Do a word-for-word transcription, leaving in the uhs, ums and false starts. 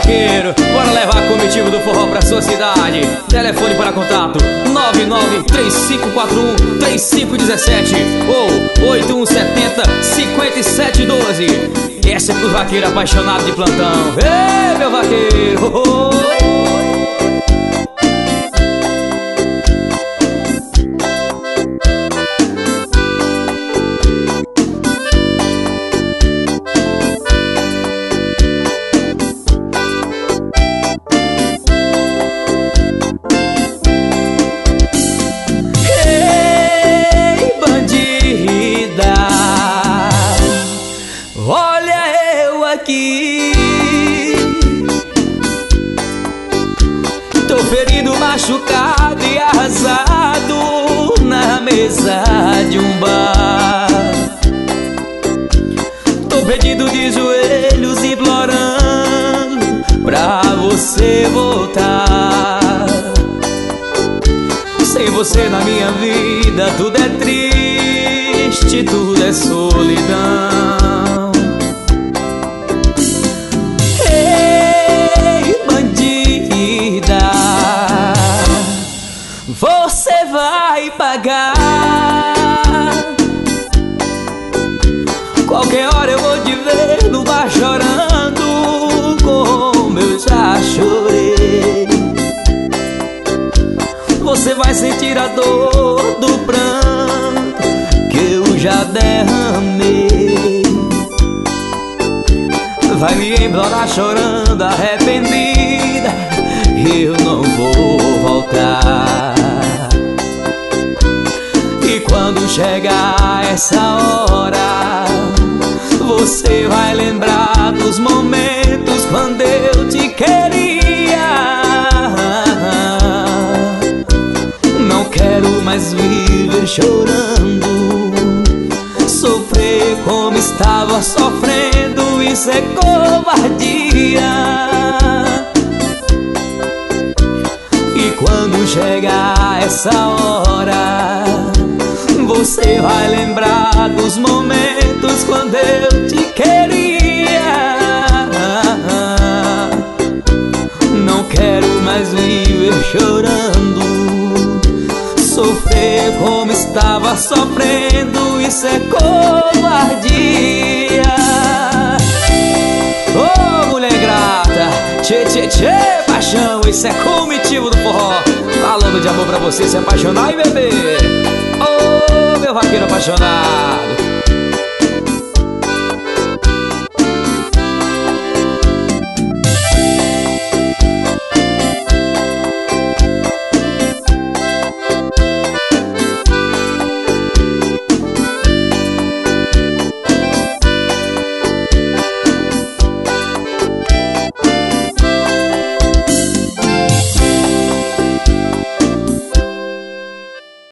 vaqueiro, bora levar comitiva do forró pra sua cidade. Telefone para contato nove nove três cinco quatro um três cinco um sete ou oito um sete zero cinco sete um dois. Essa é pros vaqueiros apaixonados de plantão. Ei, meu vaqueiro, oh, oh. Tô ferido, machucado e arrasado na mesa de um bar. Tô perdido de joelhos implorando pra você voltar. Sem você na minha vida tudo é triste, tudo é solidão. Você vai pagar. Qualquer hora eu vou te ver no bar chorando como eu já chorei. Você vai sentir a dor do pranto que eu já derramei. Vai me implorar chorando, arrependida, eu não vou voltar. E quando chegar essa hora, você vai lembrar dos momentos quando eu te queria. Não quero mais viver chorando, sofrer como estava sofrendo, isso é covardia. E quando chegar essa hora, você vai lembrar dos momentos quando eu te queria. Não quero mais viver chorando, sofrer como estava sofrendo, isso é covardia. Ô, oh, mulher ingrata, tchê, tchê, tchê, paixão, isso é comitiva do forró, falando de amor pra você se apaixonar e beber. Ô, oh, meu vaqueiro apaixonado.